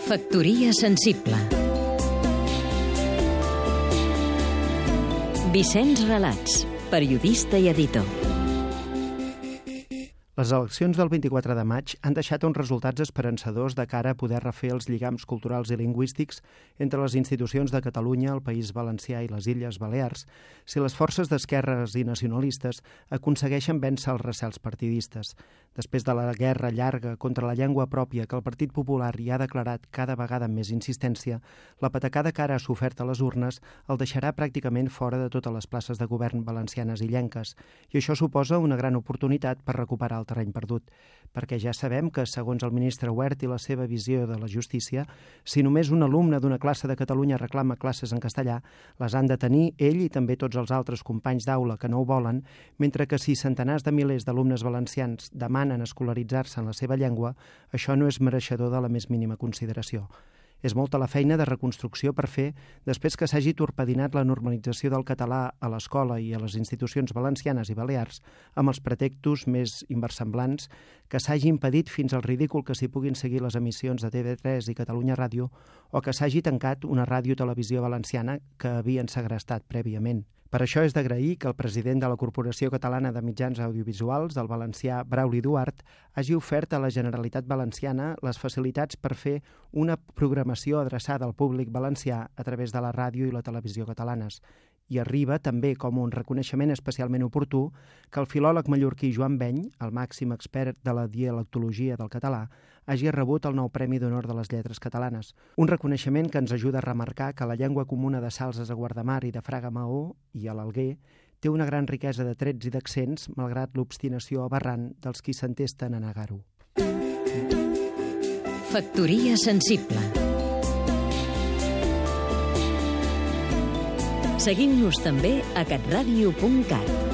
Factoria sensible. Vicenç Relats, periodista i editor. Les eleccions del 24 de maig han deixat uns resultats esperançadors de cara a poder refer els lligams culturals i lingüístics entre les institucions de Catalunya, el País Valencià i les Illes Balears, si les forces d'esquerres i nacionalistes aconsegueixen vèncer els recels partidistes. Després de la guerra llarga contra la llengua pròpia que el Partit Popular hi ha declarat cada vegada amb més insistència, la patacada que ara ha sofert a les urnes el deixarà pràcticament fora de totes les places de govern valencianes i llenques, i això suposa una gran oportunitat per recuperar el terreny perdut, perquè ja sabem que, segons el ministre Wert i la seva visió de la justícia, si només un alumne d'una classe de Catalunya reclama classes en castellà, les han de tenir ell i també tots els altres companys d'aula que no ho volen, mentre que si centenars de milers d'alumnes valencians demanen escolaritzar-se en la seva llengua, això no és mereixedor de la més mínima consideració. És molta la feina de reconstrucció per fer després que s'hagi torpedinat la normalització del català a l'escola i a les institucions valencianes i balears amb els pretextos més inversemblants, que s'hagi impedit fins al ridícul que s'hi puguin seguir les emissions de TV3 i Catalunya Ràdio o que s'hagi tancat una ràdio-televisió valenciana que havien segrestat prèviament. Per això és d'agrair que el president de la Corporació Catalana de Mitjans Audiovisuals, el valencià Brauli Duart, hagi ofert a la Generalitat Valenciana les facilitats per fer una programació adreçada al públic valencià a través de la ràdio i la televisió catalanes. I arriba també com un reconeixement especialment oportú que el filòleg mallorquí Joan Beny, el màxim expert de la dialectologia del català, hagi rebut el nou Premi d'Honor de les Lletres Catalanes. Un reconeixement que ens ajuda a remarcar que la llengua comuna de Salses a Guardamar i de Fraga Maó i a l'Alguer té una gran riquesa de trets i d'accents, malgrat l'obstinació aberrant dels qui s'entesten a negar-ho. Factoria sensible. Seguim-nos també a catradio.cat.